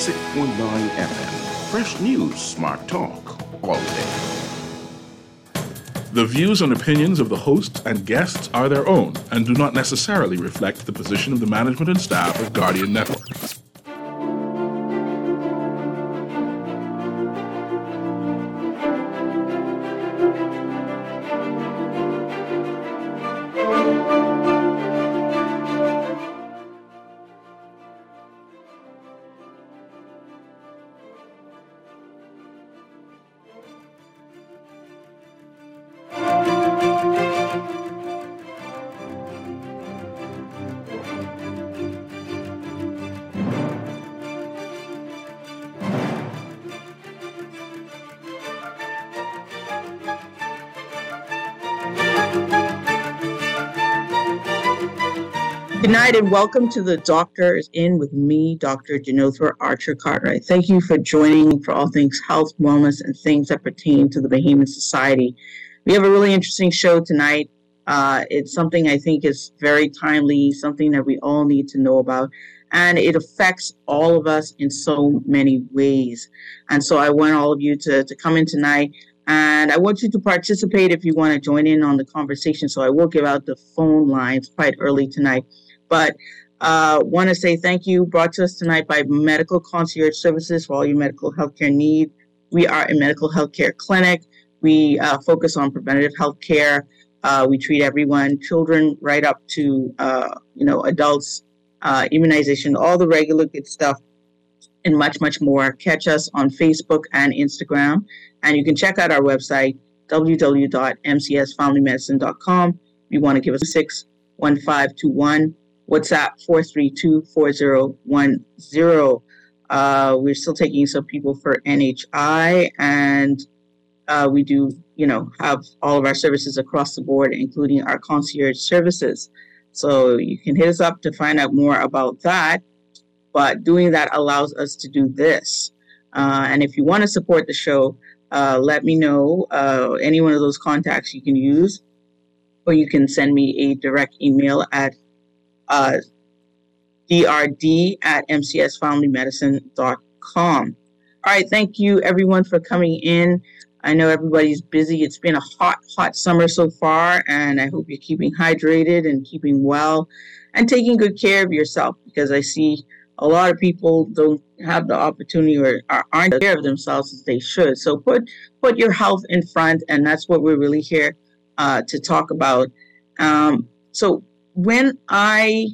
96.9 FM. Fresh news, smart talk, all day. The views and opinions of the hosts and guests are their own and do not necessarily reflect the position of the management and staff of Guardian Network. Good night and welcome to the Doctors In with me, Dr. Janothra Archer Cartwright. Thank you for joining for all things health, wellness, and things that pertain to the Bahamian Society. We have a really interesting show tonight. It's something I think is very timely, something that we all need to know about, and it affects all of us in so many ways. And so I want all of you to come in tonight, and I want you to participate if you want to join in on the conversation. So I will give out the phone lines quite early tonight. But want to say thank you, brought to us tonight by Medical Concierge Services for all your medical healthcare need. We are a medical healthcare clinic. We focus on preventative healthcare. We treat everyone, children right up to adults, immunization, all the regular good stuff, and much, much more. Catch us on Facebook and Instagram. And you can check out our website, www.mcsfamilymedicine.com. You want to give us 61521. WhatsApp 432-4010. We're still taking some people for NHI, and we do, have all of our services across the board, including our concierge services. So you can hit us up to find out more about that. But doing that allows us to do this. And if you want to support the show, let me know. Any one of those contacts you can use, or you can send me a direct email at drd@mcsfamilymedicine.com. All right, thank you everyone for coming in. I know everybody's busy. It's been a hot summer so far, and I hope you're keeping hydrated and keeping well and taking good care of yourself, because I see a lot of people don't have the opportunity or aren't aware of themselves as they should. So put your health in front, and that's what we're really here to talk about. So when I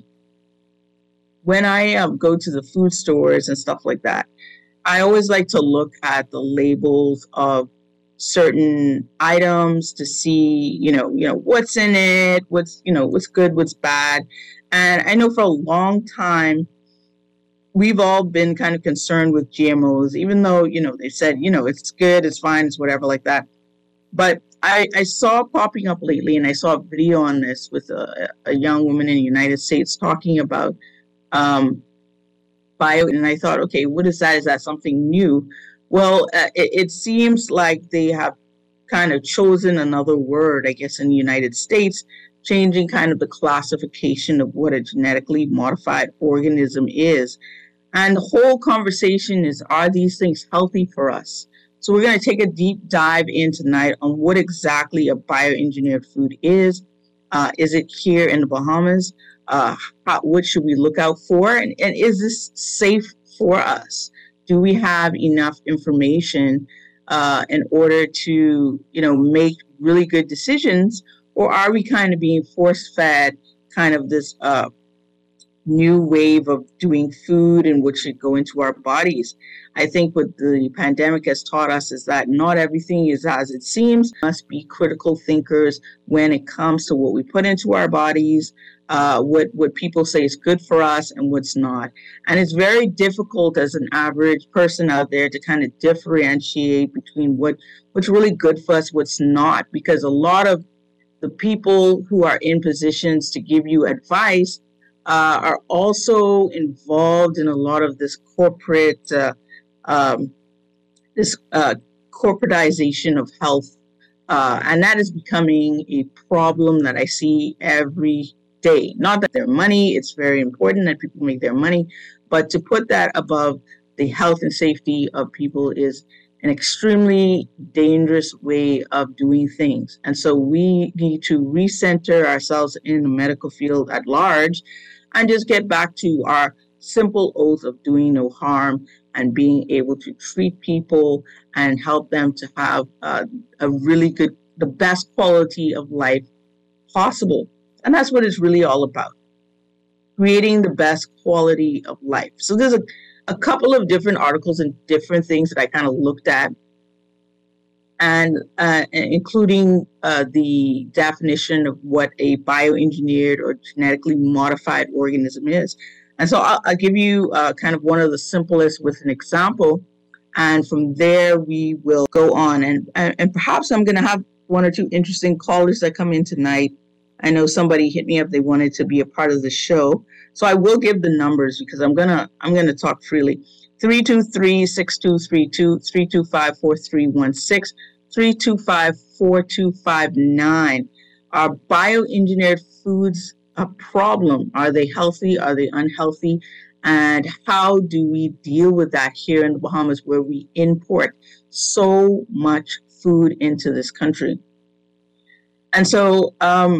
go to the food stores and stuff like that, I always like to look at the labels of certain items to see, what's in it, what's good, what's bad. And I know for a long time, we've all been kind of concerned with GMOs, even though, they said, it's good, it's fine, it's whatever like that. But I saw popping up lately, and I saw a video on this with a young woman in the United States talking about bio, and I thought, okay, what is that? Is that something new? Well, it seems like they have kind of chosen another word, I guess, in the United States, changing kind of the classification of what a genetically modified organism is. And the whole conversation is, are these things healthy for us? So we're going to take a deep dive in tonight on what exactly a bioengineered food is. Is it here in the Bahamas? What should we look out for? And is this safe for us? Do we have enough information in order to, make really good decisions? Or are we kind of being force-fed kind of this new wave of doing food and what should go into our bodies? I think what the pandemic has taught us is that not everything is as it seems. We must be critical thinkers when it comes to what we put into our bodies, what people say is good for us and what's not. And it's very difficult as an average person out there to kind of differentiate between what's really good for us, what's not, because a lot of the people who are in positions to give you advice are also involved in a lot of this corporatization of health, and that is becoming a problem that I see every day. Not that their money, it's very important that people make their money, but to put that above the health and safety of people is an extremely dangerous way of doing things. And so we need to recenter ourselves in the medical field at large and just get back to our simple oath of doing no harm and being able to treat people and help them to have a really good, the best quality of life possible. And that's what it's really all about, creating the best quality of life. So there's a couple of different articles and different things that I kind of looked at, and including the definition of what a bioengineered or genetically modified organism is. And so I'll give you kind of one of the simplest with an example, and from there we will go on. And perhaps I'm going to have one or two interesting callers that come in tonight. I know somebody hit me up; they wanted to be a part of the show, so I will give the numbers because I'm gonna talk freely. 323-6232, 325-4316, 325-4259. Are bioengineered foods a problem? Are they healthy? Are they unhealthy? And how do we deal with that here in the Bahamas, where we import so much food into this country? And so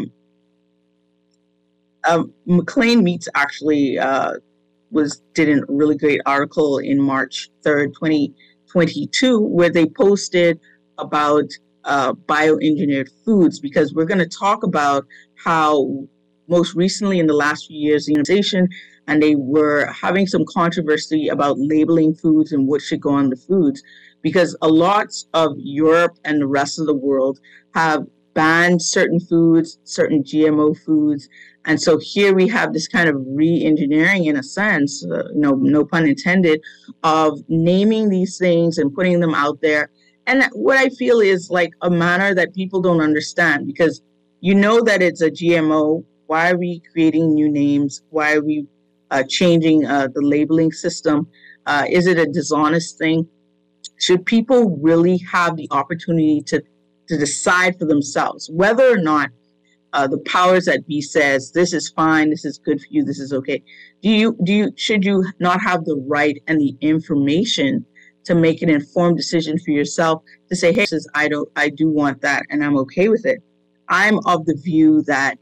McLean Meats actually did a really great article in March 3rd, 2022, where they posted about bioengineered foods, because we're going to talk about how most recently in the last few years, the organization, and they were having some controversy about labeling foods and what should go on the foods, because a lot of Europe and the rest of the world have banned certain foods, certain GMO foods. And so here we have this kind of re-engineering, in a sense, no pun intended, of naming these things and putting them out there. And what I feel is like a manner that people don't understand, because you know that it's a GMO. Why are we creating new names? Why are we changing the labeling system? Is it a dishonest thing? Should people really have the opportunity to decide for themselves whether or not the powers that be says this is fine, this is good for you, this is okay? Should you not have the right and the information to make an informed decision for yourself to say, hey, I do want that and I'm okay with it? I'm of the view that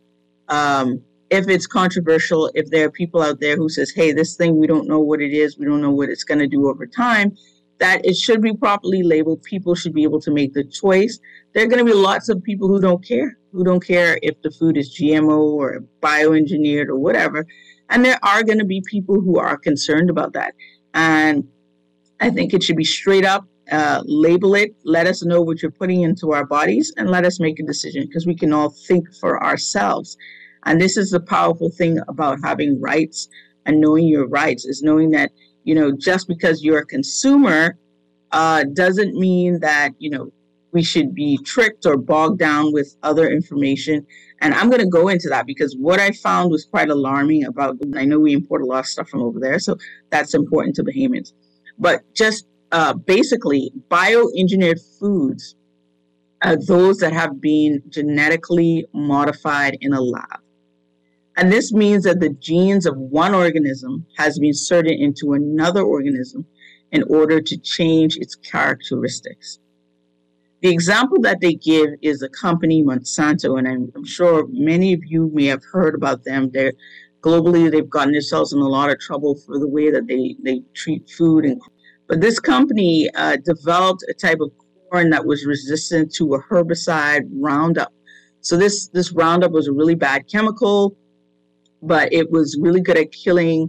if it's controversial, if there are people out there who says, hey, this thing, we don't know what it is, we don't know what it's going to do over time, that it should be properly labeled. People should be able to make the choice. There are going to be lots of people who don't care if the food is GMO or bioengineered or whatever. And there are going to be people who are concerned about that. And I think it should be straight up, label it, let us know what you're putting into our bodies, and let us make a decision, because we can all think for ourselves. And this is the powerful thing about having rights and knowing your rights, is knowing that, just because you're a consumer doesn't mean that, we should be tricked or bogged down with other information. And I'm going to go into that, because what I found was quite alarming about, I know we import a lot of stuff from over there, so that's important to Bahamians. But just basically, bioengineered foods are those that have been genetically modified in a lab. And this means that the genes of one organism has been inserted into another organism in order to change its characteristics. The example that they give is the company Monsanto, and I'm sure many of you may have heard about them. Globally, they've gotten themselves in a lot of trouble for the way that they treat food. But this company developed a type of corn that was resistant to a herbicide, Roundup. So this Roundup was a really bad chemical, but it was really good at killing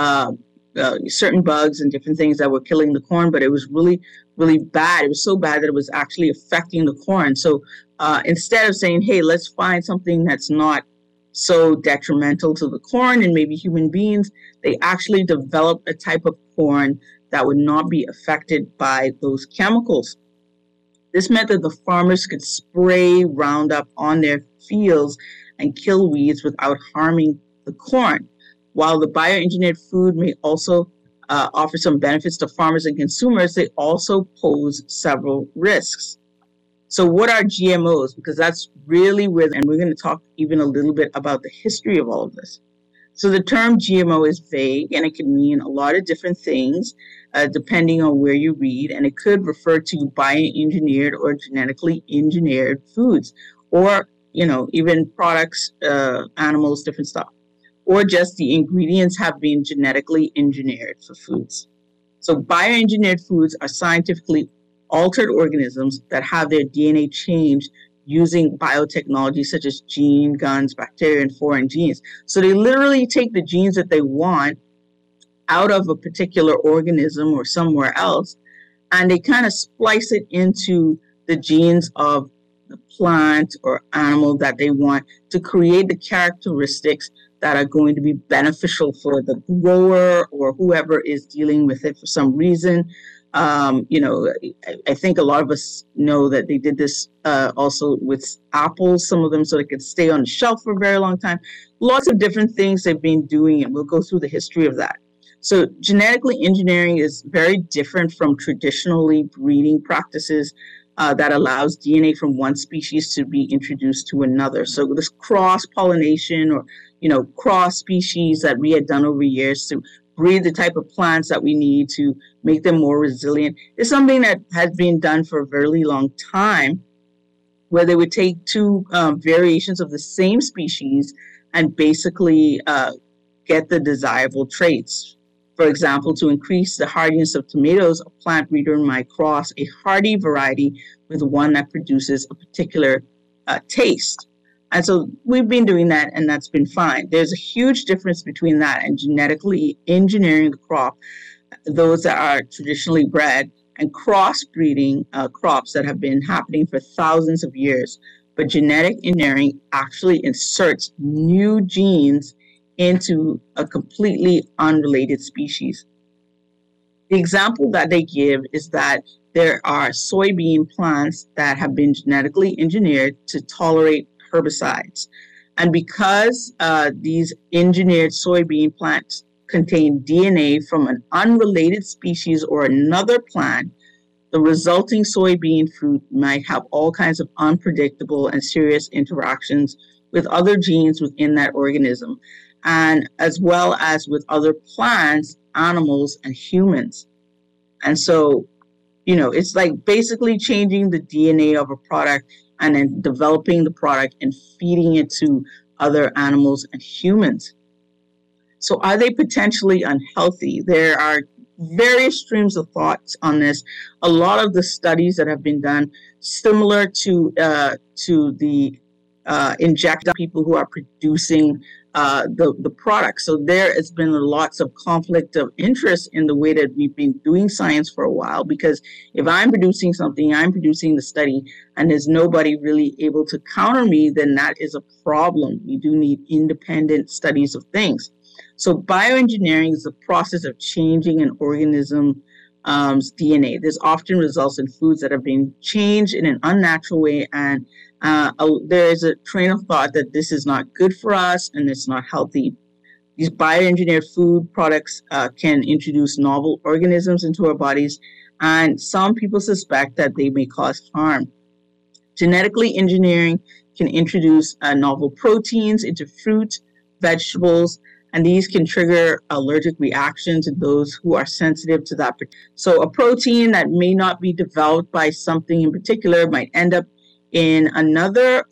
certain bugs and different things that were killing the corn, but it was really, really bad. It was so bad that it was actually affecting the corn. So instead of saying, hey, let's find something that's not so detrimental to the corn and maybe human beings, they actually developed a type of corn that would not be affected by those chemicals. This meant that the farmers could spray Roundup on their fields and kill weeds without harming the corn. While the bioengineered food may also offer some benefits to farmers and consumers, they also pose several risks. So what are GMOs? Because that's really and we're going to talk even a little bit about the history of all of this. So the term GMO is vague and it can mean a lot of different things depending on where you read. And it could refer to bioengineered or genetically engineered foods or, even products, animals, different stuff. Or just the ingredients have been genetically engineered for foods. So bioengineered foods are scientifically altered organisms that have their DNA changed using biotechnology such as gene guns, bacteria, and foreign genes. So they literally take the genes that they want out of a particular organism or somewhere else, and they kind of splice it into the genes of the plant or animal that they want to create the characteristics that are going to be beneficial for the grower or whoever is dealing with it for some reason. I think a lot of us know that they did this also with apples, some of them, so they could stay on the shelf for a very long time. Lots of different things they've been doing, and we'll go through the history of that. So genetically engineering is very different from traditionally breeding practices that allows DNA from one species to be introduced to another. So this cross-pollination or, cross species that we had done over years to breed the type of plants that we need to make them more resilient is something that has been done for a very long time, where they would take two variations of the same species and basically get the desirable traits. For example, to increase the hardiness of tomatoes, a plant breeder might cross a hardy variety with one that produces a particular taste. And so we've been doing that, and that's been fine. There's a huge difference between that and genetically engineering the crop, those that are traditionally bred, and crossbreeding crops that have been happening for thousands of years. But genetic engineering actually inserts new genes into a completely unrelated species. The example that they give is that there are soybean plants that have been genetically engineered to tolerate herbicides. And because these engineered soybean plants contain DNA from an unrelated species or another plant, the resulting soybean fruit might have all kinds of unpredictable and serious interactions with other genes within that organism, and as well as with other plants, animals, and humans. And so, it's like basically changing the DNA of a product and then developing the product and feeding it to other animals and humans. So are they potentially unhealthy? There are various streams of thoughts on this. A lot of the studies that have been done, similar to the injected people who are producing the product. So there has been lots of conflict of interest in the way that we've been doing science for a while, because if I'm producing something, I'm producing the study, and there's nobody really able to counter me, then that is a problem. We do need independent studies of things. So bioengineering is the process of changing an organism's DNA. This often results in foods that have been changed in an unnatural way, and there is a train of thought that this is not good for us and it's not healthy. These bioengineered food products can introduce novel organisms into our bodies, and some people suspect that they may cause harm. Genetically engineering can introduce novel proteins into fruit, vegetables, and these can trigger allergic reactions in those who are sensitive to that. So a protein that may not be developed by something in particular might end up in another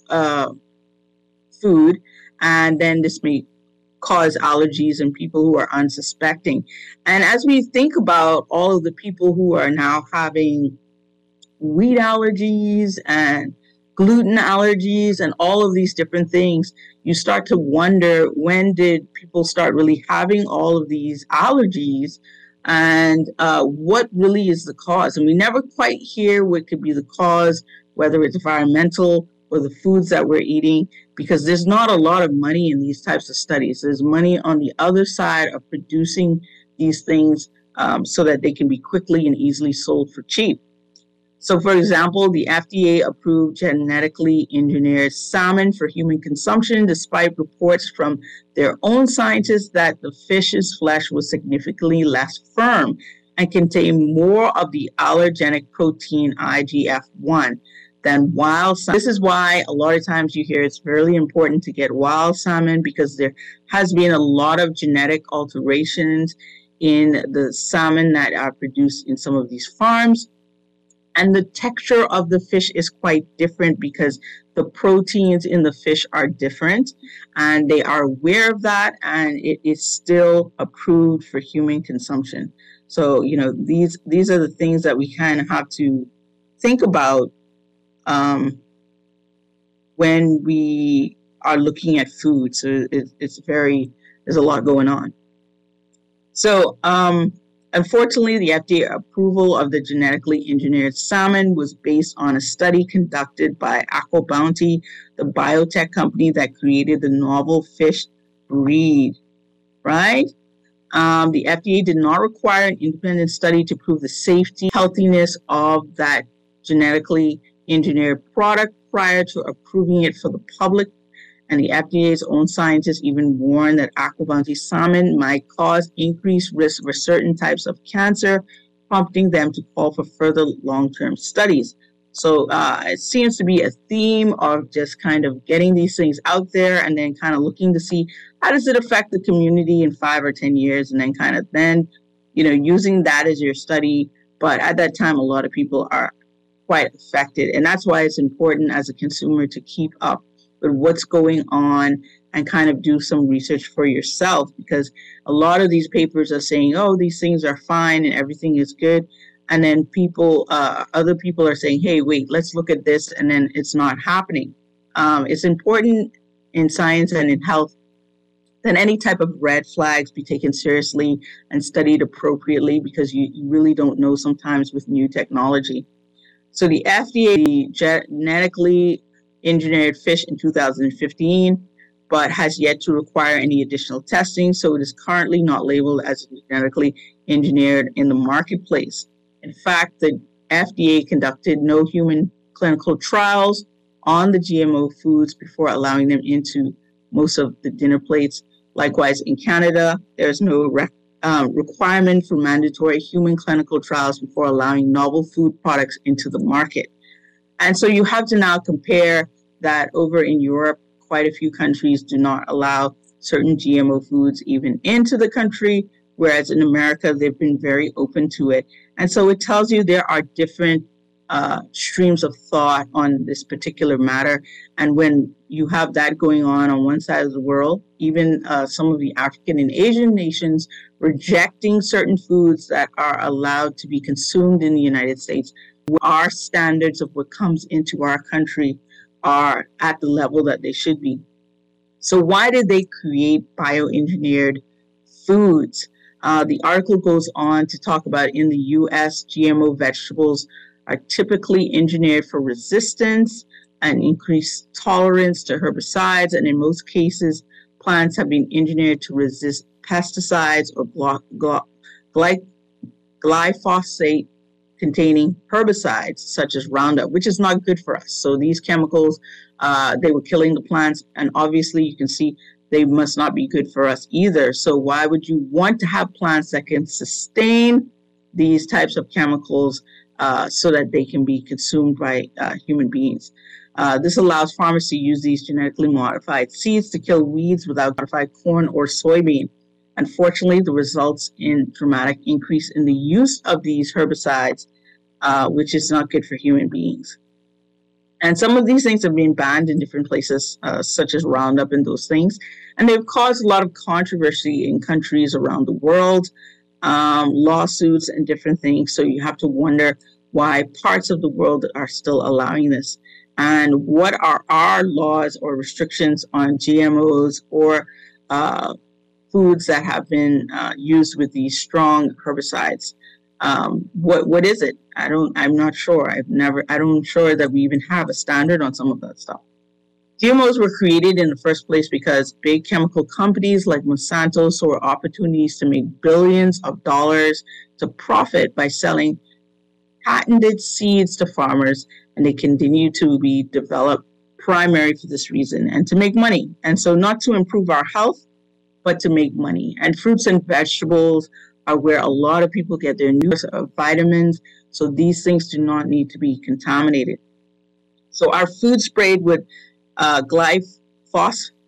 food, and then this may cause allergies in people who are unsuspecting. And as we think about all of the people who are now having wheat allergies and gluten allergies and all of these different things, you start to wonder, when did people start really having all of these allergies, and what really is the cause? And we never quite hear what could be the cause, whether it's environmental or the foods that we're eating, because there's not a lot of money in these types of studies. There's money on the other side of producing these things so that they can be quickly and easily sold for cheap. So, for example, the FDA approved genetically engineered salmon for human consumption, despite reports from their own scientists that the fish's flesh was significantly less firm and contained more of the allergenic protein IGF-1 than wild salmon. This is why a lot of times you hear it's really important to get wild salmon, because there has been a lot of genetic alterations in the salmon that are produced in some of these farms. And the texture of the fish is quite different because the proteins in the fish are different, and they are aware of that, and it is still approved for human consumption. So, these are the things that we kind of have to think about when we are looking at food. So there's a lot going on. So, unfortunately, the FDA approval of the genetically engineered salmon was based on a study conducted by AquaBounty, the biotech company that created the novel fish breed, right? The FDA did not require an independent study to prove the safety, healthiness of that genetically engineered product prior to approving it for the public. And the FDA's own scientists even warned that AquaBounty salmon might cause increased risk for certain types of cancer, prompting them to call for further long-term studies. So it seems to be a theme of just kind of getting these things out there and then kind of looking to see how does it affect the community in 5 or 10 years, and then using that as your study. But at that time, a lot of people are quite affected. And that's why it's important as a consumer to keep up with what's going on and kind of do some research for yourself, because a lot of these papers are saying, oh, these things are fine and everything is good. And then other people are saying, hey, wait, let's look at this. And then it's not happening. It's important in science and in health that any type of red flags be taken seriously and studied appropriately, because you really don't know sometimes with new technology. So the FDA genetically engineered fish in 2015, but has yet to require any additional testing. So it is currently not labeled as genetically engineered in the marketplace. In fact, the FDA conducted no human clinical trials on the GMO foods before allowing them into most of the dinner plates. Likewise, in Canada, there's no requirement for mandatory human clinical trials before allowing novel food products into the market. And so you have to now compare that over in Europe, quite a few countries do not allow certain GMO foods even into the country, whereas in America, they've been very open to it. And so it tells you there are different streams of thought on this particular matter. And when you have that going on one side of the world, even some of the African and Asian nations rejecting certain foods that are allowed to be consumed in the United States, our standards of what comes into our country are at the level that they should be. So why did they create bioengineered foods? The article goes on to talk about in the U.S., GMO vegetables are typically engineered for resistance and increased tolerance to herbicides. And in most cases, plants have been engineered to resist pesticides or glyphosate containing herbicides such as Roundup, which is not good for us. So these chemicals, they were killing the plants. And obviously you can see they must not be good for us either. So why would you want to have plants that can sustain these types of chemicals so that they can be consumed by human beings? This allows farmers to use these genetically modified seeds to kill weeds without modified corn or soybean. Unfortunately, the results in dramatic increase in the use of these herbicides, which is not good for human beings. And some of these things have been banned in different places, such as Roundup and those things. And they've caused a lot of controversy in countries around the world, lawsuits and different things. So you have to wonder why parts of the world are still allowing this. And what are our laws or restrictions on GMOs or foods that have been used with these strong herbicides? What is it? I'm not sure. I'm sure that we even have a standard on some of that stuff. GMOs were created in the first place because big chemical companies like Monsanto saw opportunities to make billions of dollars to profit by selling patented seeds to farmers, and they continue to be developed primarily for this reason and to make money. And so not to improve our health, but to make money. And fruits and vegetables are where a lot of people get their new vitamins. So these things do not need to be contaminated. So are foods sprayed with glyphosate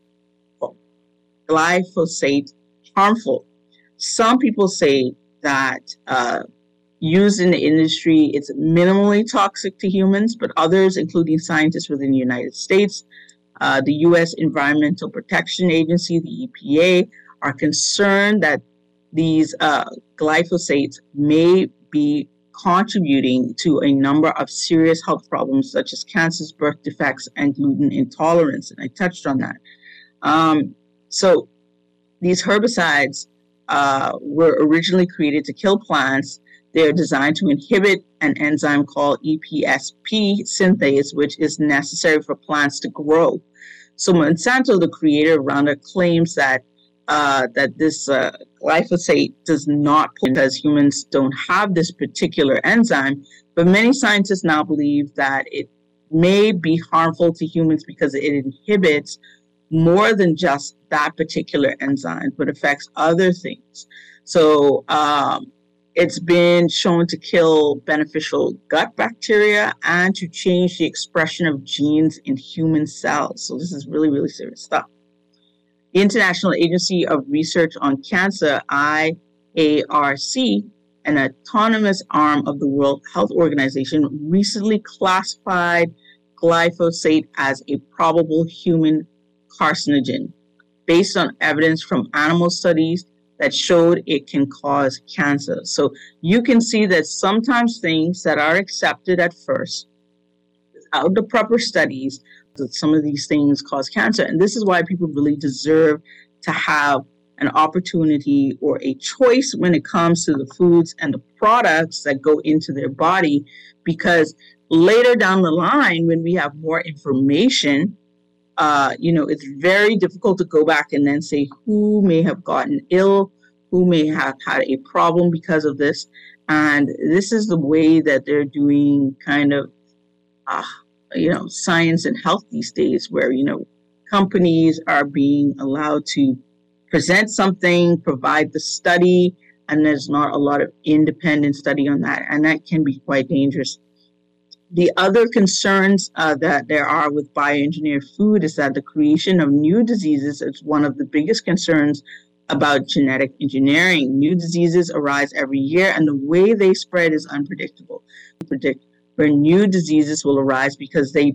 harmful? Some people say that used in the industry, it's minimally toxic to humans, but others, including scientists within the United States, the U.S. Environmental Protection Agency, the EPA, are concerned that these glyphosates may be contributing to a number of serious health problems such as cancers, birth defects, and gluten intolerance. And I touched on that. So these herbicides were originally created to kill plants. They're designed to inhibit an enzyme called EPSP synthase, which is necessary for plants to grow. So Monsanto, the creator of Roundup, claims that this glyphosate does not, because humans don't have this particular enzyme. But many scientists now believe that it may be harmful to humans because it inhibits more than just that particular enzyme, but affects other things. So it's been shown to kill beneficial gut bacteria and to change the expression of genes in human cells. So this is really, really serious stuff. The International Agency of Research on Cancer, IARC, an autonomous arm of the World Health Organization, recently classified glyphosate as a probable human carcinogen based on evidence from animal studies that showed it can cause cancer. So you can see that sometimes things that are accepted at first, without the proper studies, that some of these things cause cancer. And this is why people really deserve to have an opportunity or a choice when it comes to the foods and the products that go into their body, because later down the line, when we have more information, it's very difficult to go back and then say who may have gotten ill, who may have had a problem because of this. And this is the way that they're doing kind of, science and health these days, where, companies are being allowed to present something, provide the study, and there's not a lot of independent study on that. And that can be quite dangerous. The other concerns that there are with bioengineered food is that the creation of new diseases is one of the biggest concerns about genetic engineering. New diseases arise every year, and the way they spread is unpredictable. Predict where new diseases will arise because they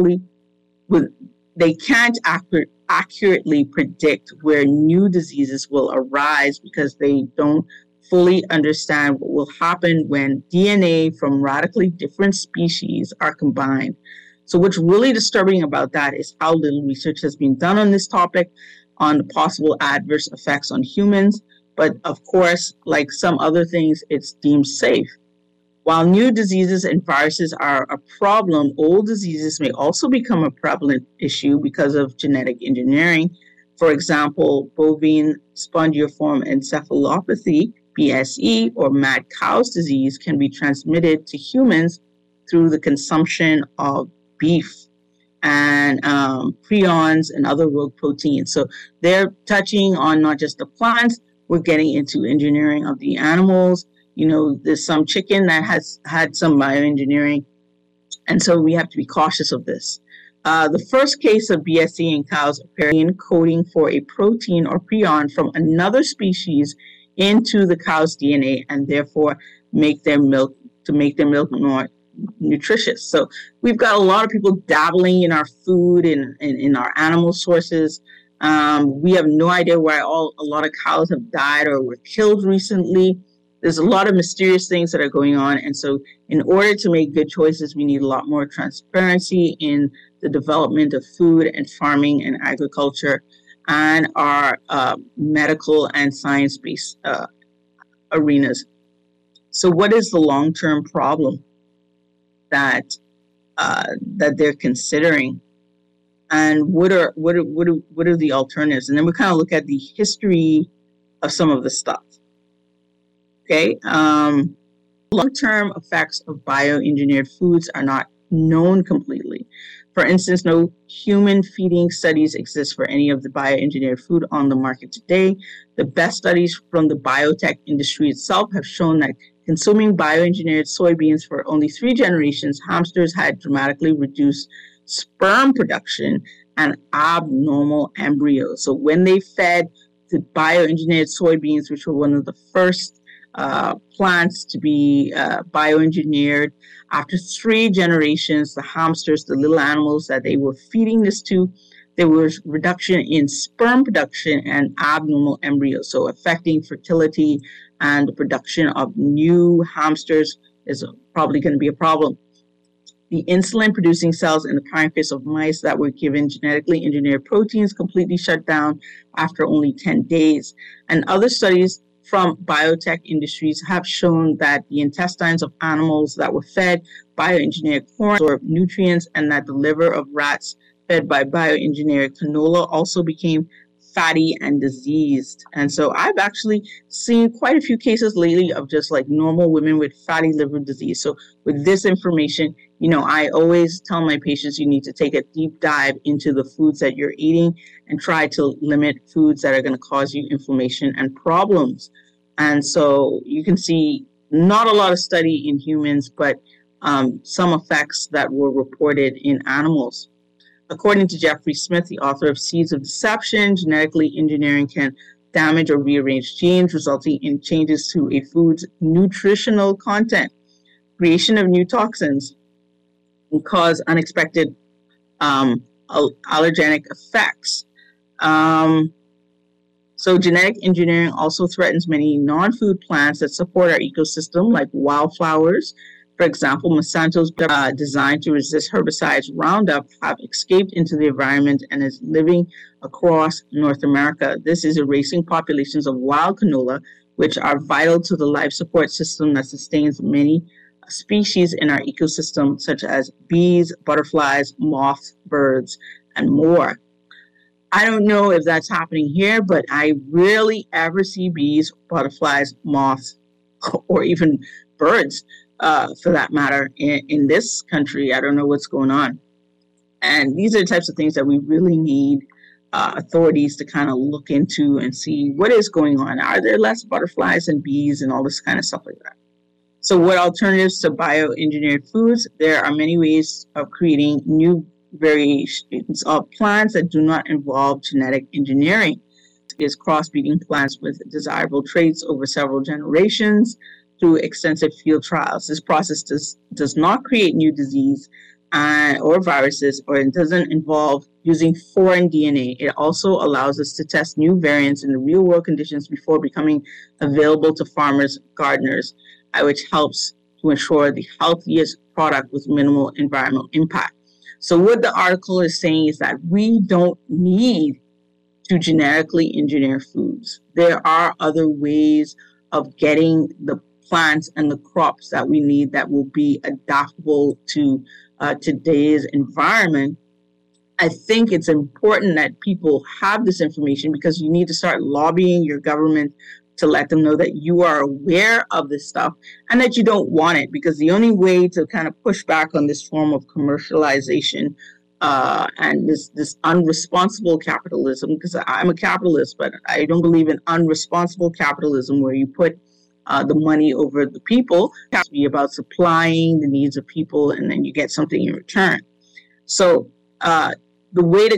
can't accurately predict where new diseases will arise because they don't fully understand what will happen when DNA from radically different species are combined. So what's really disturbing about that is how little research has been done on this topic, on the possible adverse effects on humans. But of course, like some other things, it's deemed safe. While new diseases and viruses are a problem, old diseases may also become a prevalent issue because of genetic engineering. For example, bovine spongiform encephalopathy, BSE, or mad cow's disease can be transmitted to humans through the consumption of beef and prions and other rogue proteins. So they're touching on not just the plants, we're getting into engineering of the animals. There's some chicken that has had some bioengineering, and so we have to be cautious of this. The first case of BSE in cows appearing coding for a protein or prion from another species into the cow's DNA, and therefore make their milk more nutritious. So we've got a lot of people dabbling in our food and in our animal sources. We have no idea why a lot of cows have died or were killed recently. There's a lot of mysterious things that are going on. And so in order to make good choices, we need a lot more transparency in the development of food and farming and agriculture and our medical and science-based arenas. So what is the long-term problem that they're considering? And what are the alternatives? And then we kind of look at the history of some of the stuff. Okay, long-term effects of bioengineered foods are not known completely. For instance, no human feeding studies exist for any of the bioengineered food on the market today. The best studies from the biotech industry itself have shown that consuming bioengineered soybeans for only 3 generations, hamsters had dramatically reduced sperm production and abnormal embryos. So when they fed the bioengineered soybeans, which were one of the first plants to be bioengineered, after 3 generations, the hamsters, the little animals that they were feeding this to, there was reduction in sperm production and abnormal embryos, so affecting fertility and the production of new hamsters is probably going to be a problem. The insulin-producing cells in the pancreas of mice that were given genetically engineered proteins completely shut down after only 10 days. And other studies from biotech industries have shown that the intestines of animals that were fed bioengineered corn absorbed nutrients, and that the liver of rats fed by bioengineered canola also became fatty and diseased. And so I've actually seen quite a few cases lately of just like normal women with fatty liver disease. So with this information, I always tell my patients you need to take a deep dive into the foods that you're eating and try to limit foods that are going to cause you inflammation and problems. And so you can see not a lot of study in humans, but some effects that were reported in animals. According to Jeffrey Smith, the author of Seeds of Deception, genetically engineering can damage or rearrange genes, resulting in changes to a food's nutritional content, creation of new toxins, and cause unexpected allergenic effects. So genetic engineering also threatens many non-food plants that support our ecosystem, like wildflowers. For example, Monsanto's designed to resist herbicides Roundup have escaped into the environment and is living across North America. This is erasing populations of wild canola, which are vital to the life support system that sustains many species in our ecosystem, such as bees, butterflies, moths, birds, and more. I don't know if that's happening here, but I rarely ever see bees, butterflies, moths, or even birds, for that matter, in this country. I don't know what's going on. And these are the types of things that we really need authorities to kind of look into and see what is going on. Are there less butterflies and bees and all this kind of stuff like that? So what alternatives to bioengineered foods? There are many ways of creating new variations of plants that do not involve genetic engineering. Is crossbreeding plants with desirable traits over several generations through extensive field trials. This process does not create new disease or viruses, or it doesn't involve using foreign DNA. It also allows us to test new variants in the real world conditions before becoming available to farmers, gardeners, which helps to ensure the healthiest product with minimal environmental impact. So what the article is saying is that we don't need to genetically engineer foods. There are other ways of getting the plants and the crops that we need that will be adaptable to today's environment. I think it's important that people have this information, because you need to start lobbying your government to let them know that you are aware of this stuff and that you don't want it, because the only way to kind of push back on this form of commercialization and this unresponsible capitalism, because I'm a capitalist, but I don't believe in unresponsible capitalism where you put the money over the people. It has to be about supplying the needs of people, and then you get something in return. So the way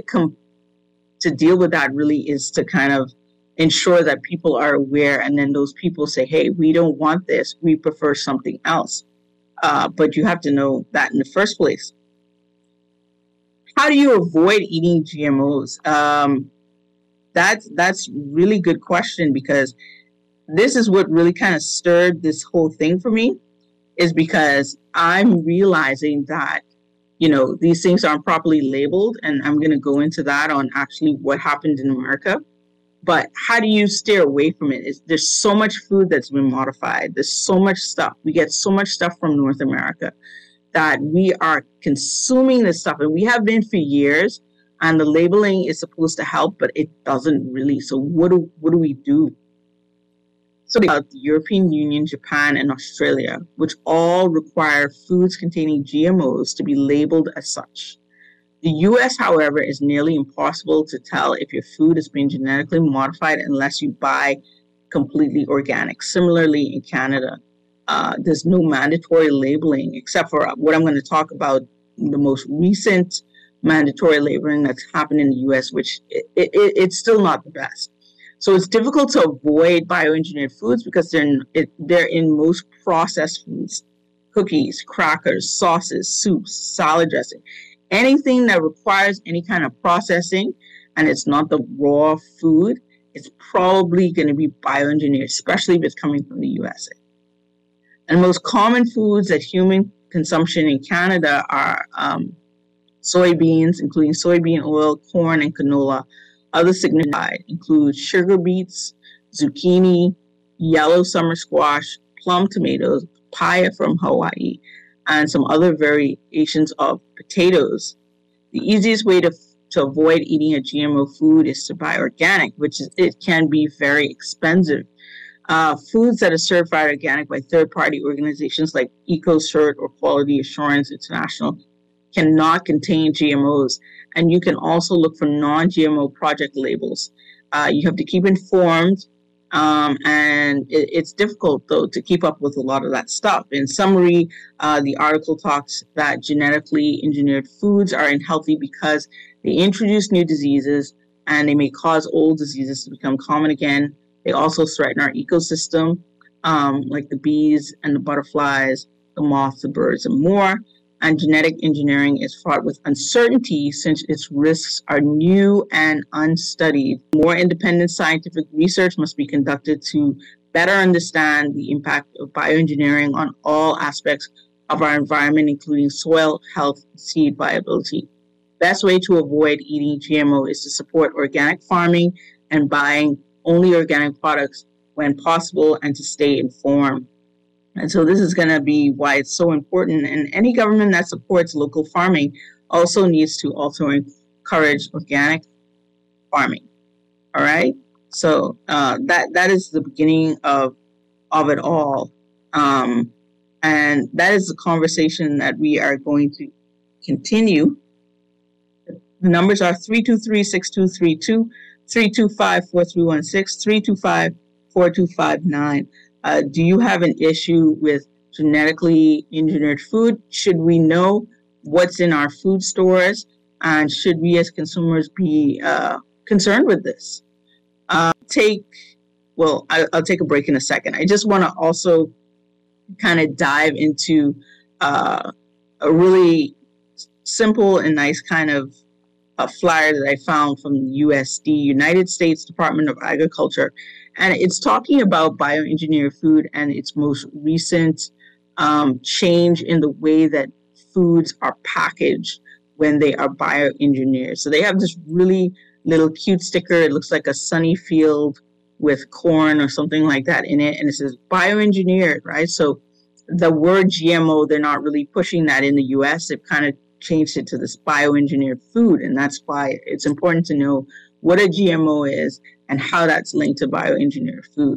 to deal with that really is to kind of ensure that people are aware, and then those people say, hey, we don't want this, we prefer something else. But you have to know that in the first place. How do you avoid eating GMOs? That's really good question, because this is what really kind of stirred this whole thing for me, is because I'm realizing that, these things aren't properly labeled, and I'm going to go into that on actually what happened in America. But how do you steer away from it? There's so much food that's been modified. There's so much stuff. We get so much stuff from North America that we are consuming this stuff, and we have been for years, and the labeling is supposed to help, but it doesn't really. So what do we do? So the European Union, Japan, and Australia, which all require foods containing GMOs to be labeled as such. The US, however, is nearly impossible to tell if your food has been genetically modified unless you buy completely organic. Similarly, in Canada, there's no mandatory labeling, except for what I'm going to talk about, the most recent mandatory labeling that's happened in the US, which it's still not the best. So it's difficult to avoid bioengineered foods because they're in most processed foods: cookies, crackers, sauces, soups, salad dressing. Anything that requires any kind of processing and it's not the raw food, it's probably going to be bioengineered, especially if it's coming from the USA. And the most common foods that human consumption in Canada are soybeans, including soybean oil, corn, and canola. Other significant include sugar beets, zucchini, yellow summer squash, plum tomatoes, papaya from Hawaii, and some other variations of potatoes. The easiest way to avoid eating a GMO food is to buy organic, it can be very expensive. Foods that are certified organic by third-party organizations like EcoCert or Quality Assurance International cannot contain GMOs. And you can also look for non-GMO project labels. You have to keep informed, and it's difficult, though, to keep up with a lot of that stuff. In summary, the article talks that genetically engineered foods are unhealthy because they introduce new diseases, and they may cause old diseases to become common again. They also threaten our ecosystem, like the bees and the butterflies, the moths, the birds, and more. And genetic engineering is fraught with uncertainty since its risks are new and unstudied. More independent scientific research must be conducted to better understand the impact of bioengineering on all aspects of our environment, including soil health and seed viability. Best way to avoid eating GMO is to support organic farming and buying only organic products when possible, and to stay informed. And so this is going to be why it's so important. And any government that supports local farming also needs to also encourage organic farming. All right. So that is the beginning of it all. And that is the conversation that we are going to continue. The numbers are 323-6232, 325-4316, 325-4259. Do you have an issue with genetically engineered food? Should we know what's in our food stores? And should we as consumers be concerned with this? I'll take a break in a second. I just want to also kind of dive into a really simple and nice kind of a flyer that I found from USD, United States Department of Agriculture. And it's talking about bioengineered food and its most recent change in the way that foods are packaged when they are bioengineered. So they have this really little cute sticker. It looks like a sunny field with corn or something like that in it. And it says bioengineered, right? So the word GMO, they're not really pushing that in the US. They've kind of changed it to this bioengineered food. And that's why it's important to know what a GMO is and how that's linked to bioengineered food.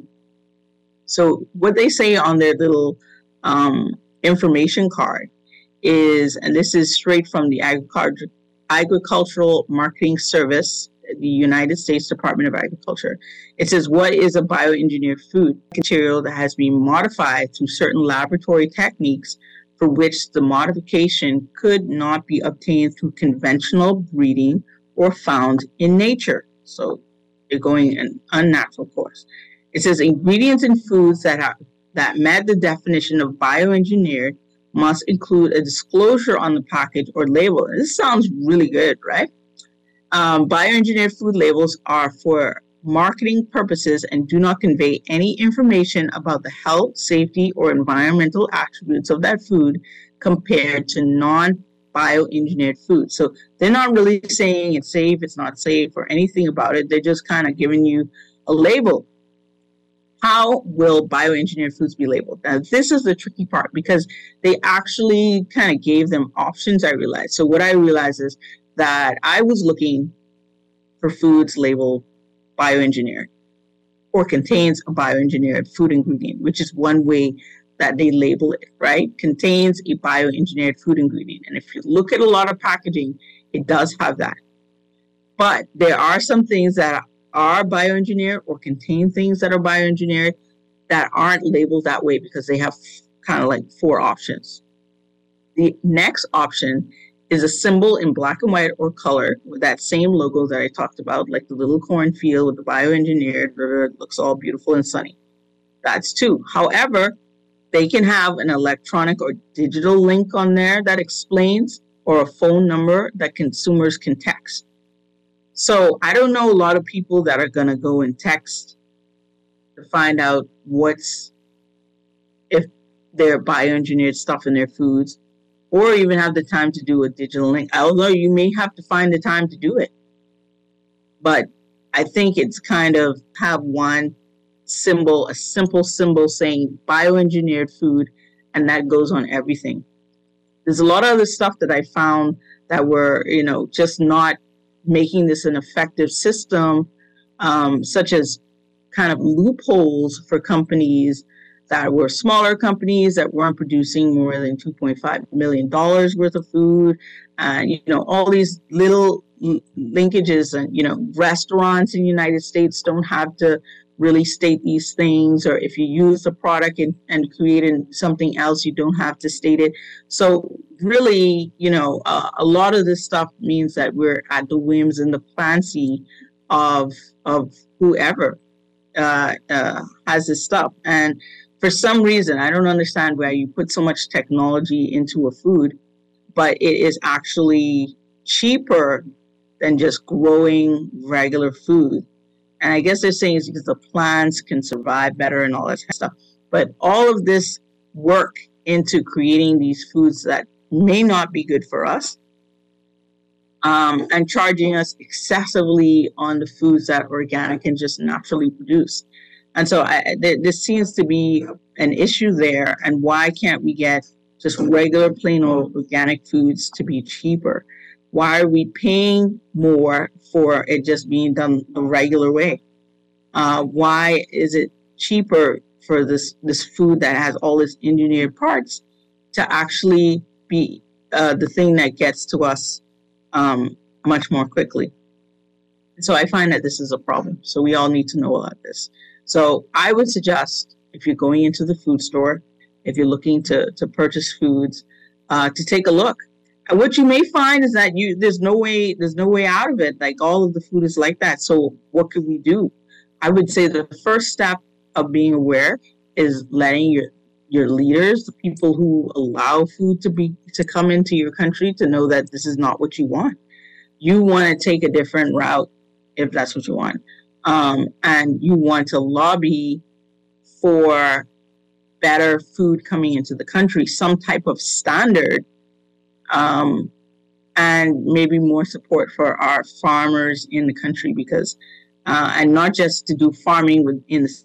So what they say on their little information card is, and this is straight from the Agricultural Marketing Service, the United States Department of Agriculture. It says, what is a bioengineered food? Material that has been modified through certain laboratory techniques for which the modification could not be obtained through conventional breeding or found in nature. So you're going an unnatural course. It says ingredients in foods that met the definition of bioengineered must include a disclosure on the package or label. And this sounds really good, right? Bioengineered food labels are for marketing purposes and do not convey any information about the health, safety, or environmental attributes of that food compared to non-bioengineered food. So they're not really saying it's safe, it's not safe, or anything about it. They're just kind of giving you a label. How will bioengineered foods be labeled? Now, this is the tricky part because they actually kind of gave them options, I realized. So what I realized is that I was looking for foods labeled bioengineered or contains a bioengineered food ingredient, which is one way that they label it, right? Contains a bioengineered food ingredient. And if you look at a lot of packaging, it does have that. But there are some things that are bioengineered or contain things that are bioengineered that aren't labeled that way because they have kind of like 4 options. The next option is a symbol in black and white or color with that same logo that I talked about, like the little cornfield with the bioengineered, it looks all beautiful and sunny. That's 2. However, they can have an electronic or digital link on there that explains, or a phone number that consumers can text. So I don't know a lot of people that are going to go and text to find out if they're bioengineered stuff in their foods, or even have the time to do a digital link, although you may have to find the time to do it. But I think it's kind of have one symbol, a simple symbol saying bioengineered food, and that goes on everything. There's a lot of other stuff that I found that were, just not making this an effective system, such as kind of loopholes for companies that were smaller companies that weren't producing more than $2.5 million worth of food. And, all these little linkages, and, restaurants in the United States don't have to really state these things, or if you use the product and create something else, you don't have to state it. So really, a lot of this stuff means that we're at the whims and the fancy of whoever has this stuff. And for some reason, I don't understand why you put so much technology into a food, but it is actually cheaper than just growing regular food. And I guess they're saying it's because the plants can survive better and all that kind of stuff. But all of this work into creating these foods that may not be good for us, and charging us excessively on the foods that organic and just naturally produce. And so there seems to be an issue there. And why can't we get just regular plain old organic foods to be cheaper? Why are we paying more for it just being done the regular way? Why is it cheaper for this food that has all its engineered parts to actually be the thing that gets to us much more quickly? So I find that this is a problem. So we all need to know about this. So I would suggest, if you're going into the food store, if you're looking to purchase foods, to take a look. And what you may find is that there's no way out of it. Like, all of the food is like that. So what could we do? I would say the first step of being aware is letting your leaders, the people who allow food to come into your country, to know that this is not what you want. You want to take a different route if that's what you want. And you want to lobby for better food coming into the country, some type of standard, and maybe more support for our farmers in the country, because, and not just to do farming in the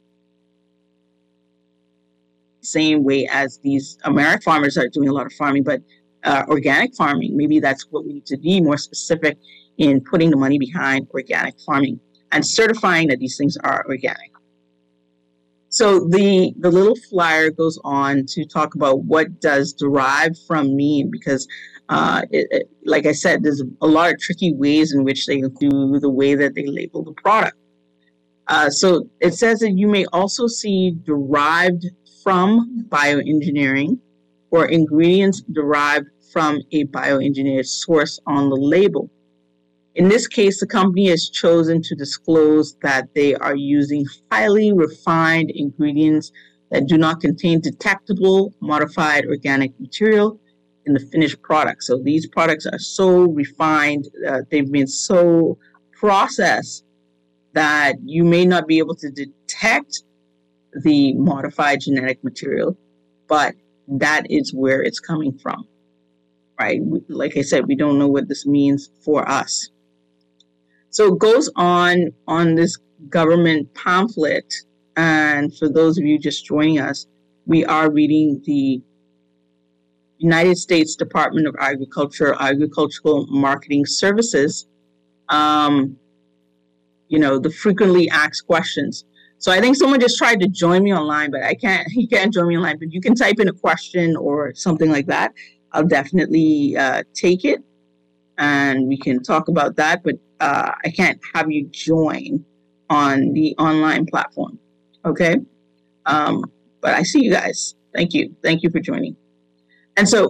same way as these American farmers are doing a lot of farming, but organic farming. Maybe that's what we need to be more specific in putting the money behind organic farming and certifying that these things are organic. So the little flyer goes on to talk about what does derived from mean, because like I said, there's a lot of tricky ways in which they do the way that they label the product. So it says that you may also see derived from bioengineering or ingredients derived from a bioengineered source on the label. In this case, the company has chosen to disclose that they are using highly refined ingredients that do not contain detectable modified organic material in the finished product. So these products are so refined, they've been so processed that you may not be able to detect the modified genetic material, but that is where it's coming from, right? Like I said, we don't know what this means for us. So it goes on this government pamphlet. And for those of you just joining us, we are reading the United States Department of Agriculture, Agricultural Marketing Services, the frequently asked questions. So I think someone just tried to join me online, but he can't join me online, but you can type in a question or something like that. I'll definitely take it and we can talk about that, but I can't have you join on the online platform. Okay. But I see you guys. Thank you. Thank you for joining. And so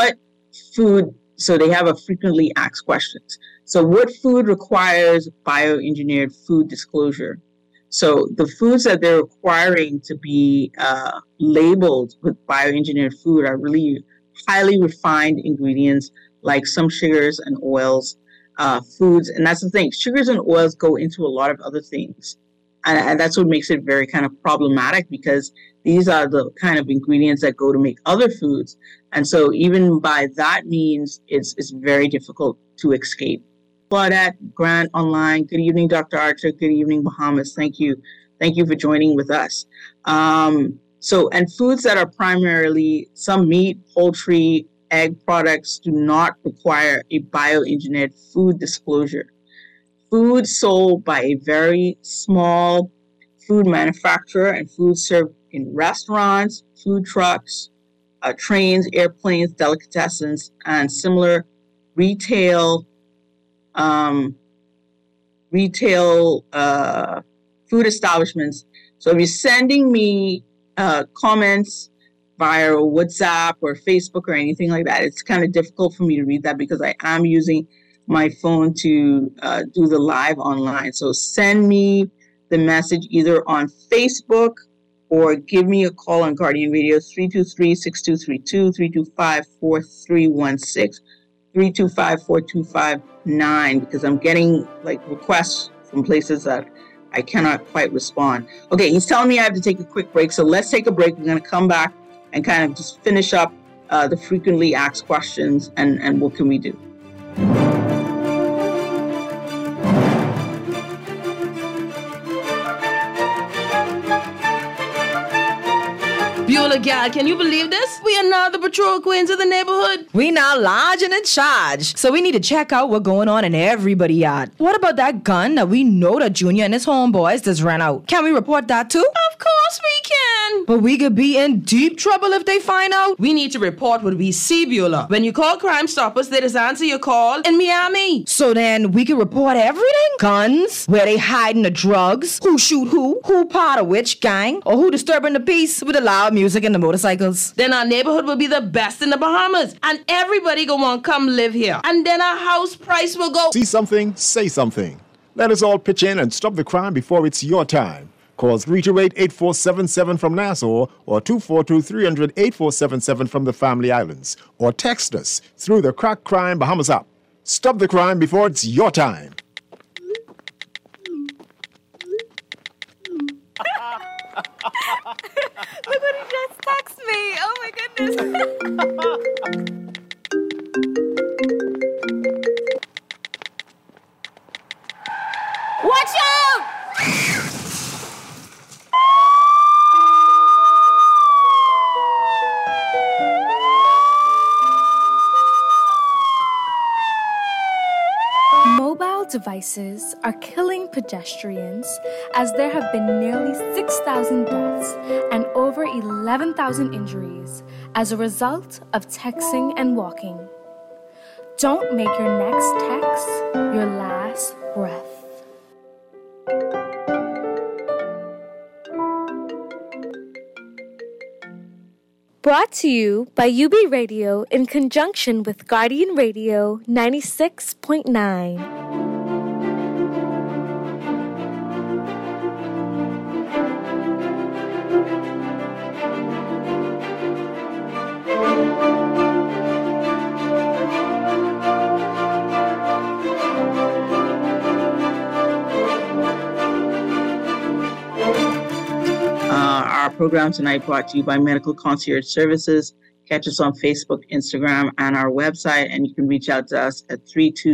so they have a frequently asked questions. So what food requires bioengineered food disclosure? So the foods that they're requiring to be labeled with bioengineered food are really highly refined ingredients like some sugars and oils, foods. And that's the thing, sugars and oils go into a lot of other things. And that's what makes it very kind of problematic, because these are the kind of ingredients that go to make other foods. And so even by that means, it's very difficult to escape. Claudette Grant online. Good evening, Dr. Archer. Good evening, Bahamas. Thank you. Thank you for joining with us. And foods that are primarily some meat, poultry, egg products do not require a bioengineered food disclosure. Food sold by a very small food manufacturer and food served in restaurants, food trucks, trains, airplanes, delicatessens, and similar retail food establishments. So if you're sending me comments via WhatsApp or Facebook or anything like that, it's kind of difficult for me to read that because I am using my phone to do the live online. So send me the message either on Facebook or give me a call on Guardian Radio, 323-6232, 325-4316, 325-4259, because I'm getting requests from places that I cannot quite respond. Okay, he's telling me I have to take a quick break, so let's take a break. We're going to come back and kind of just finish up the frequently asked questions and what can we do. Beulah, gal, can you believe this? We are now the patrol queens of the neighborhood. We now large and in charge. So we need to check out what's going on in everybody's yard. What about that gun that we know that Junior and his homeboys just ran out? Can we report that too? Of course we can. But we could be in deep trouble if they find out. We need to report what we see, Beulah. When you call Crime Stoppers, they just answer your call in Miami. So then we can report everything? Guns, where they hiding the drugs, who shoot who part of which gang, or who disturbing the peace with the loud music and the motorcycles. Then our neighborhood will be the best in the Bahamas, and everybody gonna want to come live here. And then our house price will go. See something, say something. Let us all pitch in and stop the crime before it's your time. Call 328-8477 from Nassau or 242-300-8477 from the Family Islands. Or text us through the Crack Crime Bahamas app. Stop the crime before it's your time. Look what he just texted me. Oh my goodness. Watch out! Mobile devices are killing pedestrians, as there have been nearly 6,000 deaths and over 11,000 injuries as a result of texting and walking. Don't make your next text your last breath. Brought to you by UB Radio in conjunction with Guardian Radio 96.9. Our program tonight brought to you by Medical Concierge Services. Catch us on Facebook, Instagram, and our website, and you can reach out to us at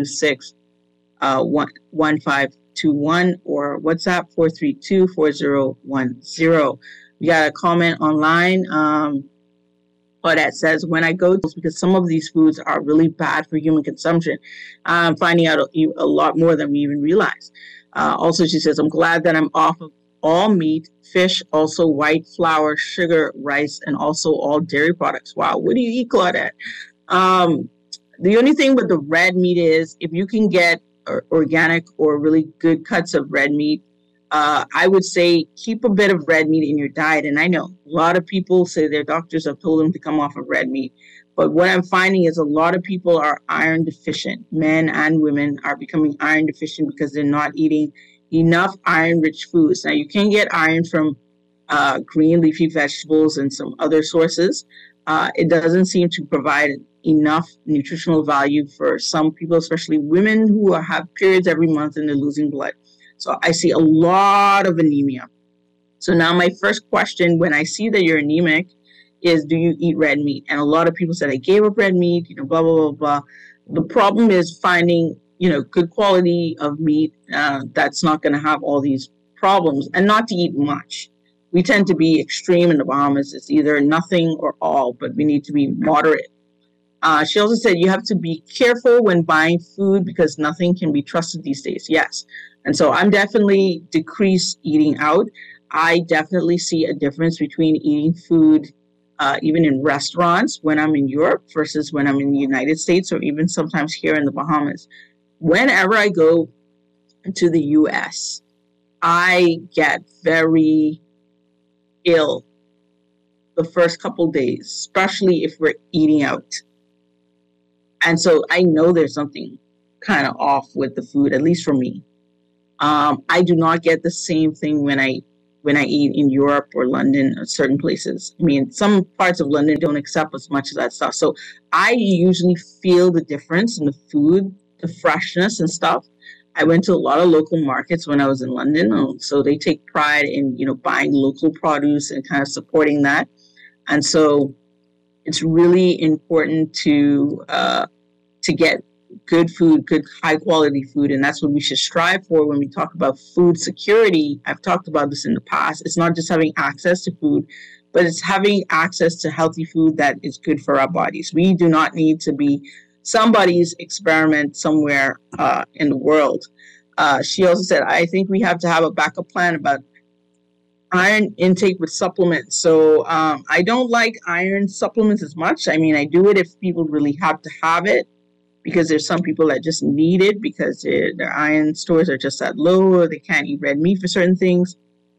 326-1521 or WhatsApp 432-4010. We got a comment online that says, when I go, because some of these foods are really bad for human consumption, I'm finding out a lot more than we even realize. Also, she says, I'm glad that I'm off of all meat, fish, also white flour, sugar, rice, and also all dairy products. Wow, what do you eat, Claudette? The only thing with the red meat is if you can get organic or really good cuts of red meat, I would say keep a bit of red meat in your diet. And I know a lot of people say their doctors have told them to come off of red meat. But what I'm finding is a lot of people are iron deficient. Men and women are becoming iron deficient because they're not eating enough iron-rich foods. Now, you can get iron from green leafy vegetables and some other sources. It doesn't seem to provide enough nutritional value for some people, especially women who have periods every month and they're losing blood. So I see a lot of anemia. So now my first question when I see that you're anemic is, do you eat red meat? And a lot of people said, I gave up red meat, blah, blah, blah, blah. The problem is finding, good quality of meat that's not going to have all these problems, and not to eat much. We tend to be extreme in the Bahamas. It's either nothing or all, but we need to be moderate. She also said you have to be careful when buying food because nothing can be trusted these days. Yes. And so I'm definitely decreased eating out. I definitely see a difference between eating food even in restaurants when I'm in Europe versus when I'm in the United States, or even sometimes here in the Bahamas. Whenever I go to the US, I get very ill the first couple days, especially if we're eating out. And so I know there's something kind of off with the food, at least for me. I do not get the same thing when I eat in Europe or London or certain places. I mean, some parts of London don't accept as much of that stuff. So I usually feel the difference in the food, the freshness and stuff. I went to a lot of local markets when I was in London. So they take pride in, buying local produce and kind of supporting that. And so it's really important to get good food, good high quality food. And that's what we should strive for when we talk about food security. I've talked about this in the past. It's not just having access to food, but it's having access to healthy food that is good for our bodies. We do not need to be somebody's experiment somewhere in the world. She also said, I think we have to have a backup plan about iron intake with supplements. So I don't like iron supplements as much. I mean, I do it if people really have to have it, because there's some people that just need it because their iron stores are just that low, or they can't eat red meat for certain things.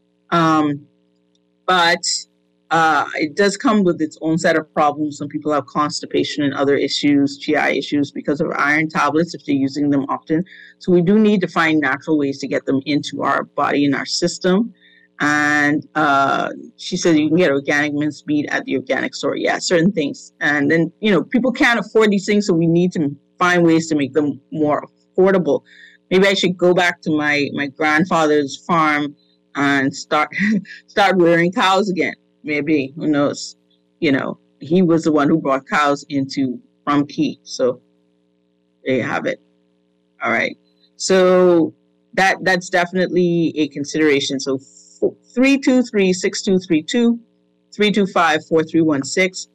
But it does come with its own set of problems. Some people have constipation and other issues, GI issues, because of iron tablets if they're using them often. So we do need to find natural ways to get them into our body and our system. And she said you can get organic minced meat at the organic store. Yeah, certain things. And then, people can't afford these things, so we need to find ways to make them more affordable. Maybe I should go back to my grandfather's farm and start rearing cows again. Maybe, who knows? He was the one who brought cows from Key. So there you have it. All right. So that's definitely a consideration. So 323-6232, 325-4316,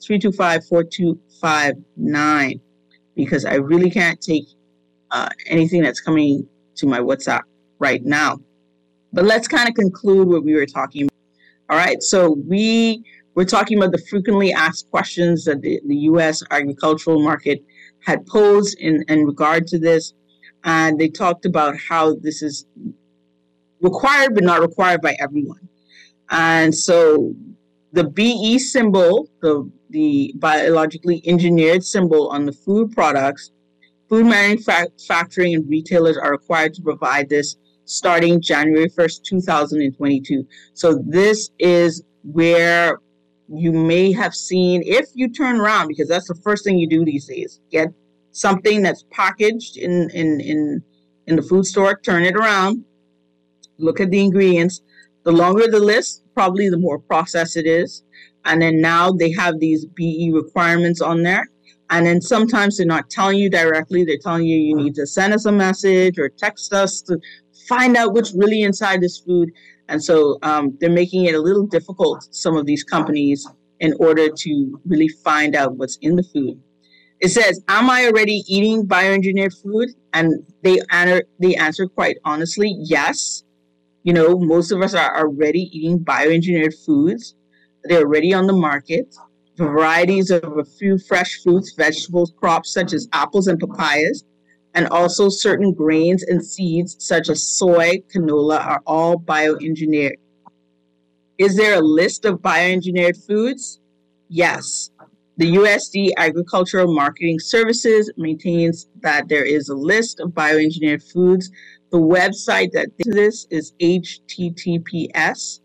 325-4259, because I really can't take anything that's coming to my WhatsApp right now. But let's kind of conclude what we were talking about. All right, so we were talking about the frequently asked questions that the U.S. agricultural market had posed in regard to this. And they talked about how this is required but not required by everyone. And so the BE symbol, the biologically engineered symbol on the food products, food manufacturing and retailers are required to provide this starting January 1st, 2022. So this is where you may have seen, if you turn around, because that's the first thing you do these days, get something that's packaged in the food store, turn it around, look at the ingredients. The longer the list, probably the more processed it is. And then now they have these BE requirements on there. And then sometimes they're not telling you directly. They're telling you you need to send us a message or text us to find out what's really inside this food. And so they're making it a little difficult, some of these companies, in order to really find out what's in the food. It says, am I already eating bioengineered food? And they answer quite honestly, yes. Most of us are already eating bioengineered foods. They're already on the market. Varieties of a few fresh fruits, vegetables, crops such as apples and papayas And also certain grains and seeds such as soy, canola are all bioengineered. Is there a list of bioengineered foods? Yes. The USD Agricultural Marketing Services maintains that there is a list of bioengineered foods. The website that this is https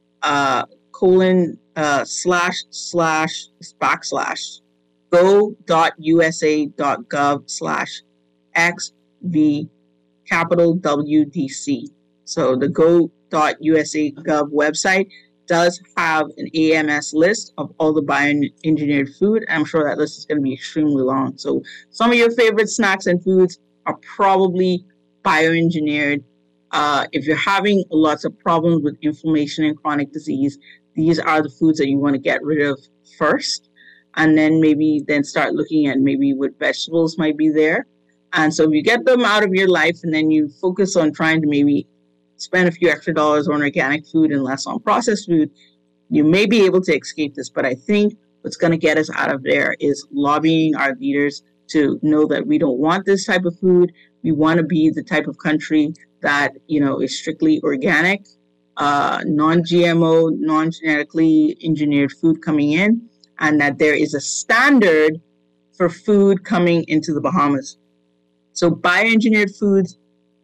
go.usa.gov/XV capital WDC. So the go.usa gov website does have an AMS list of all the bioengineered food. I'm sure that list is going to be extremely long. So some of your favorite snacks and foods are probably bioengineered. If you're having lots of problems with inflammation and chronic disease, these are the foods that you want to get rid of first. And then then start looking at maybe what vegetables might be there. And so if you get them out of your life and then you focus on trying to maybe spend a few extra dollars on organic food and less on processed food, you may be able to escape this. But I think what's going to get us out of there is lobbying our leaders to know that we don't want this type of food. We want to be the type of country that, is strictly organic, non-GMO, non-genetically engineered food coming in, and that there is a standard for food coming into the Bahamas. So bioengineered foods,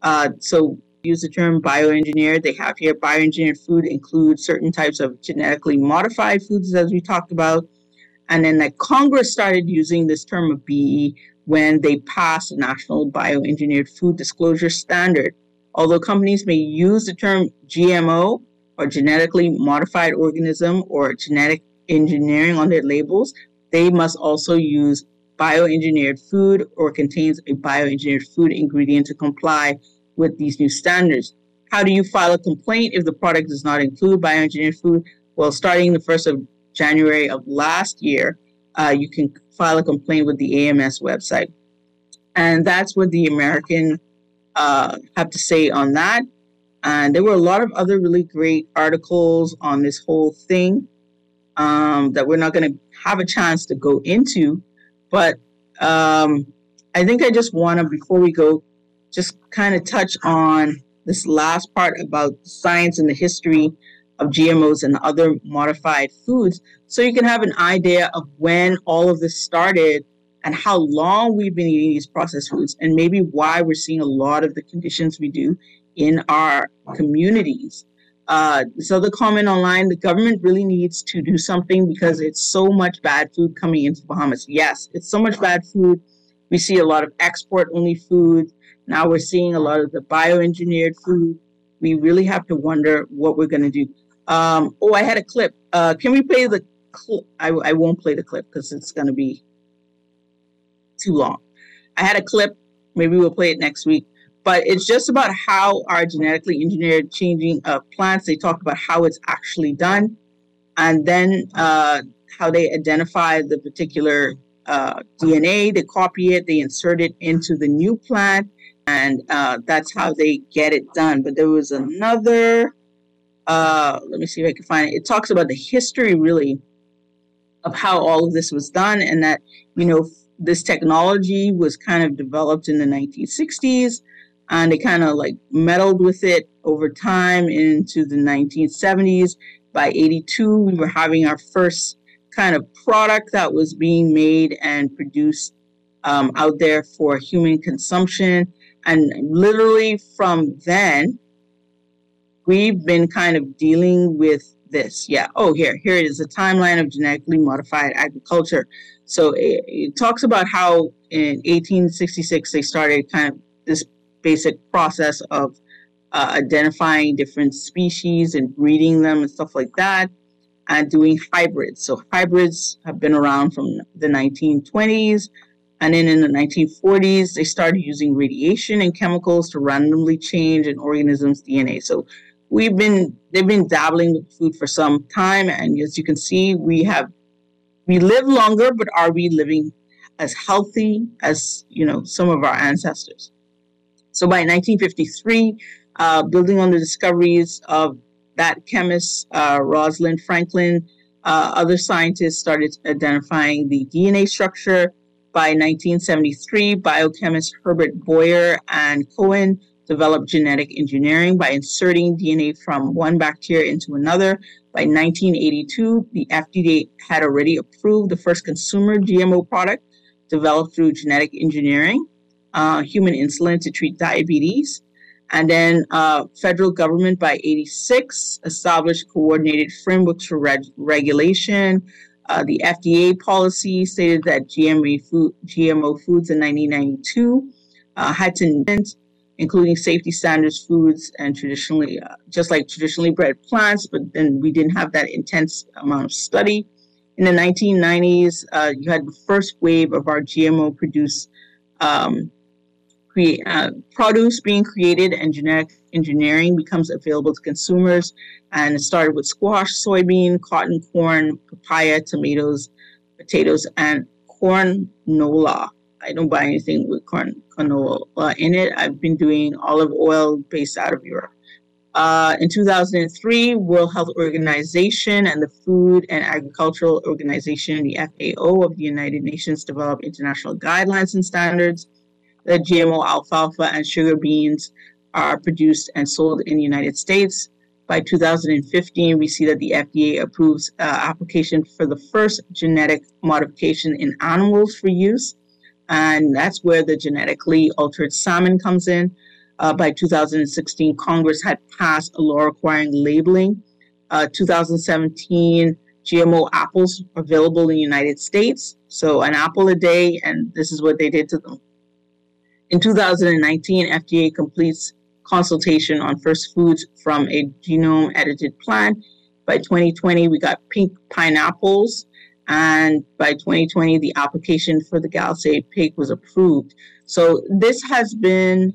use the term bioengineered. They have here bioengineered food includes certain types of genetically modified foods, as we talked about. And then Congress started using this term of BE when they passed the National Bioengineered Food Disclosure Standard. Although companies may use the term GMO or genetically modified organism or genetic engineering on their labels, they must also use bioengineered food or contains a bioengineered food ingredient to comply with these new standards. How do you file a complaint if the product does not include bioengineered food? Well, starting the 1st of January of last year, you can file a complaint with the AMS website. And that's what the American have to say on that. And there were a lot of other really great articles on this whole thing that we're not going to have a chance to go into. But I think I just want to, before we go, just kind of touch on this last part about science and the history of GMOs and other modified foods, so you can have an idea of when all of this started and how long we've been eating these processed foods, and maybe why we're seeing a lot of the conditions we do in our communities. This other comment online, the government really needs to do something because it's so much bad food coming into Bahamas. Yes, it's so much bad food. We see a lot of export-only food. Now we're seeing a lot of the bioengineered food. We really have to wonder what we're going to do. I had a clip. Can we play the clip? I won't play the clip because it's going to be too long. I had a clip. Maybe we'll play it next week. But it's just about how our genetically engineered changing of plants, they talk about how it's actually done. And then how they identify the particular DNA, they copy it, they insert it into the new plant. And that's how they get it done. But there was another, let me see if I can find it. It talks about the history, really, of how all of this was done, and that, this technology was kind of developed in the 1960s, and they kind of meddled with it over time into the 1970s. By 82, we were having our first kind of product that was being made and produced out there for human consumption. And literally from then, we've been kind of dealing with this. Yeah. Oh, here it is, a timeline of genetically modified agriculture. So it talks about how in 1866, they started kind of this basic process of identifying different species and breeding them and stuff like that, and doing hybrids. So hybrids have been around from the 1920s. And then in the 1940s, they started using radiation and chemicals to randomly change an organism's DNA. So they've been dabbling with food for some time. And as you can see, we live longer, but are we living as healthy as, some of our ancestors? So by 1953, building on the discoveries of that chemist, Rosalind Franklin, other scientists started identifying the DNA structure By 1973, biochemist Herbert Boyer and Cohen developed genetic engineering by inserting DNA from one bacteria into another. By 1982, the FDA had already approved the first consumer GMO product developed through genetic engineering, human insulin to treat diabetes. And then federal government by 86 established coordinated frameworks for regulation. The FDA policy stated that GMO foods in 1992 had to including safety standards, foods, and traditionally, just like traditionally bred plants, but then we didn't have that intense amount of study. In the 1990s, you had the first wave of our GMO-produced produce being created, and genetic engineering becomes available to consumers. And it started with squash, soybean, cotton, corn, papaya, tomatoes, potatoes, and cornola. I don't buy anything with canola in it. I've been doing olive oil based out of Europe. In 2003, World Health Organization and the Food and Agricultural Organization, the FAO of the United Nations, developed international guidelines and standards that GMO alfalfa and sugar beans are produced and sold in the United States. By 2015, we see that the FDA approves application for the first genetic modification in animals for use. And that's where the genetically altered salmon comes in. By 2016, Congress had passed a law requiring labeling. 2017, GMO apples available in the United States. So an apple a day, and this is what they did to them. In 2019, FDA completes consultation on first foods from a genome-edited plant. By 2020, we got pink pineapples. And by 2020, the application for the Galsay pig was approved. So this has been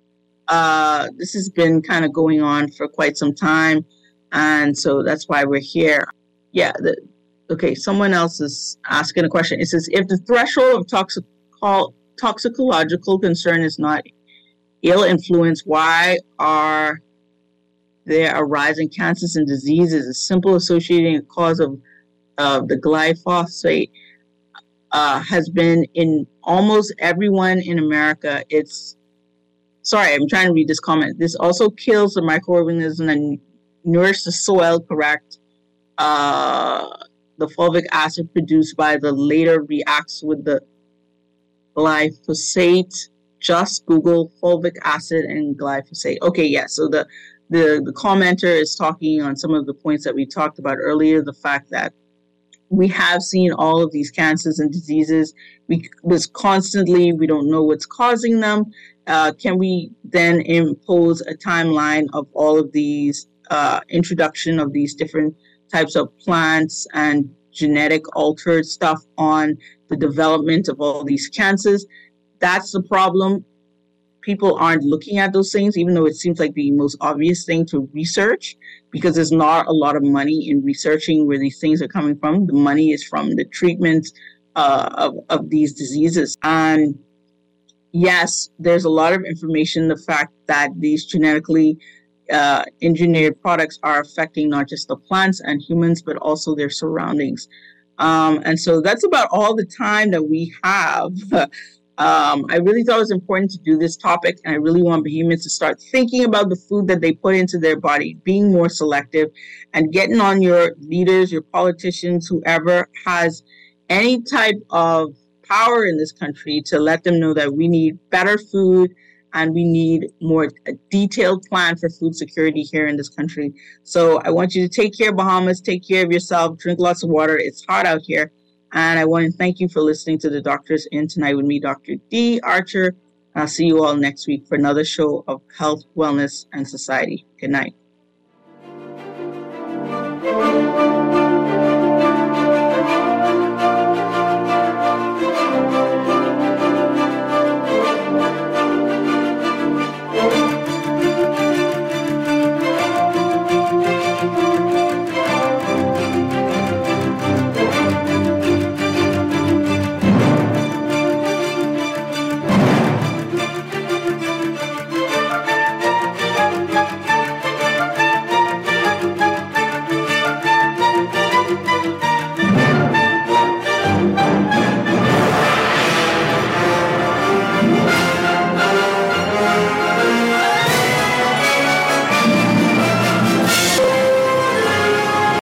kind of going on for quite some time. And so that's why we're here. Yeah. Okay. Someone else is asking a question. It says, if the threshold of toxicological concern is not ill influence, why are there a rise in cancers and diseases? A simple associating a cause of the glyphosate has been in almost everyone in America. I'm trying to read this comment. This also kills the microorganism and nourish the soil, correct? The fulvic acid produced by the later reacts with the glyphosate. Just Google fulvic acid and glyphosate. Okay, yeah, so the commenter is talking on some of the points that we talked about earlier, the fact that we have seen all of these cancers and diseases. We don't know what's causing them. Can we then impose a timeline of all of these introduction of these different types of plants and genetic altered stuff on the development of all these cancers? That's the problem. People aren't looking at those things, even though it seems like the most obvious thing to research, because there's not a lot of money in researching where these things are coming from. The money is from the treatment of these diseases. And yes, there's a lot of information, the fact that these genetically engineered products are affecting not just the plants and humans, but also their surroundings. And so that's about all the time that we have. I really thought it was important to do this topic, and I really want behemoths to start thinking about the food that they put into their body, being more selective, and getting on your leaders, your politicians, whoever has any type of power in this country, to let them know that we need better food and we need a detailed plan for food security here in this country. So I want you to take care, Bahamas, take care of yourself, drink lots of water. It's hot out here. And I want to thank you for listening to The Doctors In tonight with me, Dr. D. Archer. I'll see you all next week for another show of health, wellness, and society. Good night.